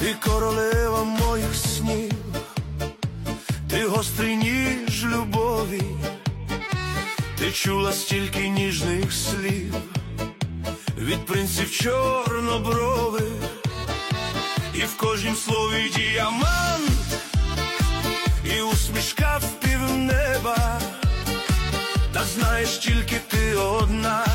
Ти королева моїх снів, ти гострий ніж любові, ти чула стільки ніжних слів від принців чорнобрових, і в кожнім слові діамант, і усмішка в півнеба, та знаєш тільки ти одна,